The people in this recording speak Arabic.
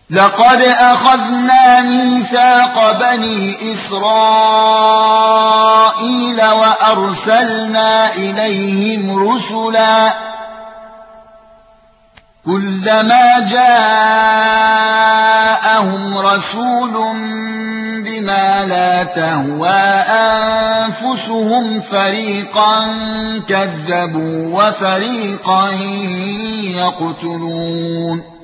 لقد أخذنا ميثاق بني إسرائيل وأرسلنا إليهم رسلا كلما جاءهم رسول بما لا تهوى أنفسهم فريقا كذبوا وفريقا يقتلون